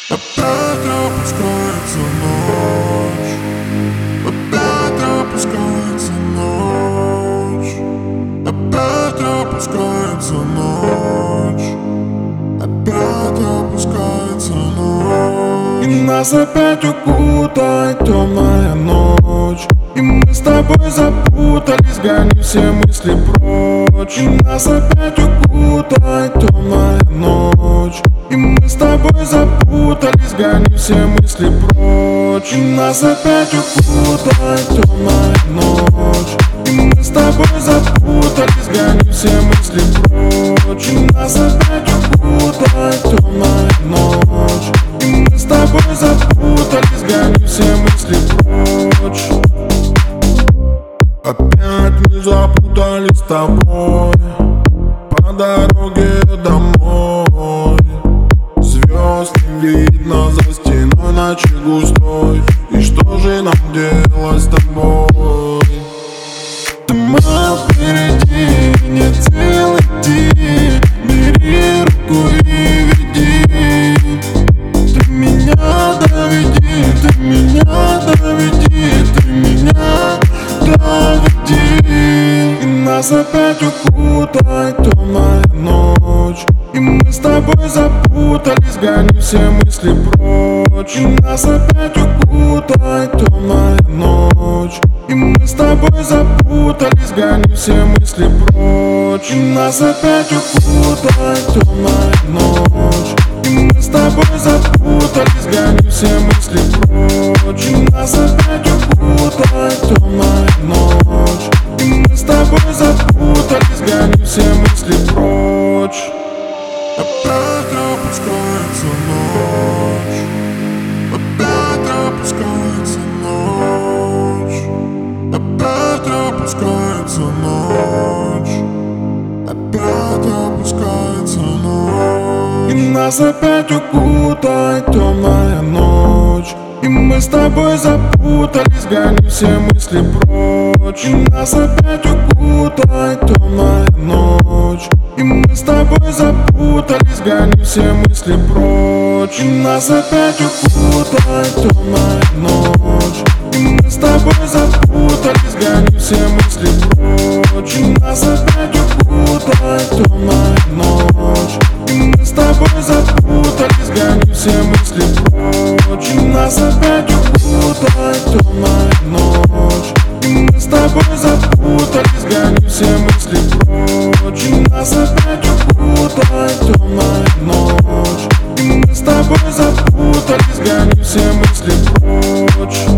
Опять опускается ночь, опять опускается ночь, опять опускается ночь, опять опускается ночь. И нас опять укутает темная ночь, и мы с тобой запутались, гони все мысли прочь. И нас опять укутает темная ночь, и мы с тобой запутались, гони все мысли прочь. И нас опять укутает темная ночь, и мы с тобой запутались, гони все мысли прочь. И нас опять укутает темная ночь, и мы с тобой запутались, гони все мысли прочь. Опять мы запутались с тобой по дороге домой. Звезд не видно за стеной ночи густой. И что же нам делать с тобой? Туман впереди, нет сил идти. Бери руку и веди. Ты меня доведи, ты меня доведи, ты меня доведи. И нас опять укутает темная ночь, и мы с тобой запутались, гони все мысли прочь. И нас опять укутает темная ночь, и мы с тобой запутались, гони все мысли прочь. И нас опять укутает темная ночь, и мы с тобой запутались, гони все мысли прочь. И нас опять укутает темная ночь, и мы с тобой запутались, гони все мысли прочь. Опять опускается ночь, опять опускается ночь, опять опускается ночь, опять опускается ночь. И нас опять укутает темная ночь, и мы с тобой запутались, гони все мысли прочь. И нас опять укутает темная ночь, и мы с тобой запутались, гони все мысли прочь. И нас опять укутает темная ночь, и мы с тобой запутались, гони все мысли прочь. И нас опять укутает темная ночь, и мы с тобой запутались, гони все мысли прочь. И нас опять укутает темная ночь, и мы с тобой запутались, гони все мысли прочь. И нас опять укутает темная ночь, и мы с тобой запутались, гони все мысли прочь.